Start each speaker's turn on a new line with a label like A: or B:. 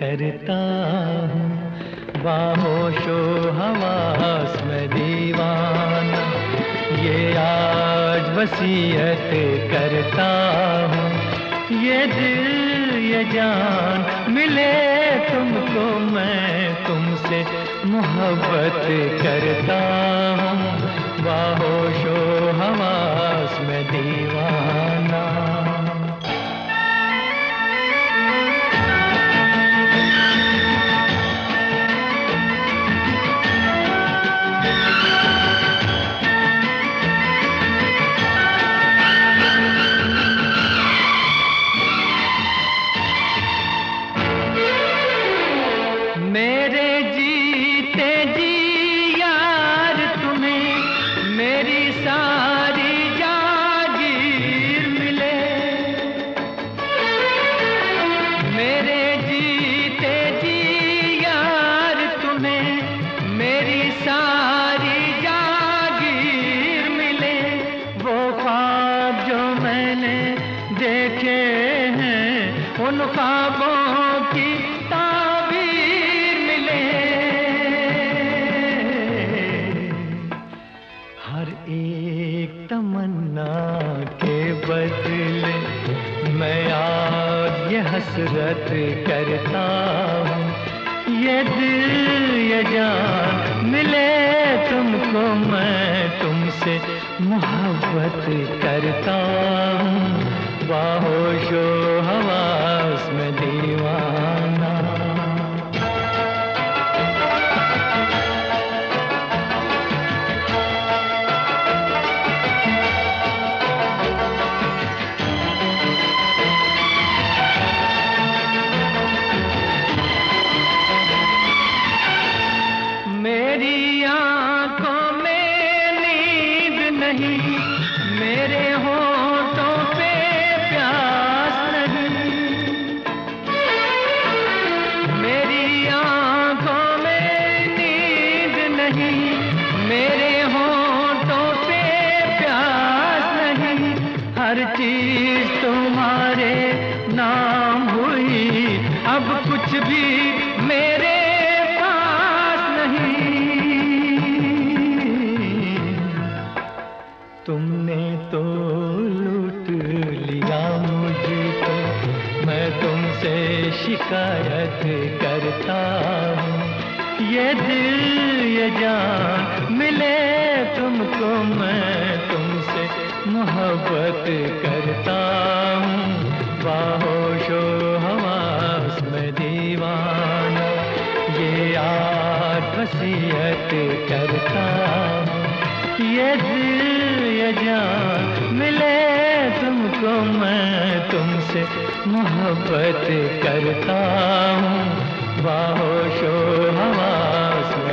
A: करता हूँ, बाहोशो हवास में दीवाना, ये आज वसीयत करता हूँ। ये दिल ये जान मिले तुमको, मैं तुमसे मोहब्बत करता हूँ, बाहोशो हवास में दीवाना। मेरे जीते जी यार तुम्हें मेरी सारी जागीर मिले, मेरे जीते जी यार तुम्हें मेरी सारी जागीर मिले। वो ख्वाब जो मैंने देखे हैं उन ख्वाबों की एक तमन्ना के बदले मैं आज ये हसरत करता हूँ। ये दिल ये जान मिले तुमको, मैं तुमसे मोहब्बत करता हूँ, बाहोशो हवास में दीवाना। मेरी आंखों में नींद नहीं, मेरे होठों पे प्यास नहीं, मेरी आंखों में नींद नहीं, मेरे होठों पे प्यास नहीं। हर चीज तुम्हारे नाम हुई, अब कुछ भी मेरे तुमने तो लूट लिया मुझको, मैं तुमसे शिकायत करता हूँ। ये दिल ये जान मिले तुमको, मैं तुमसे मोहब्बत करता हूँ, बाहोशो हवास में दीवाना, ये आज वसीयत करता हूँ। ये दिल ये जान मिले तुमको, मैं तुमसे मोहब्बत करता हूँ, बाहोशो हवास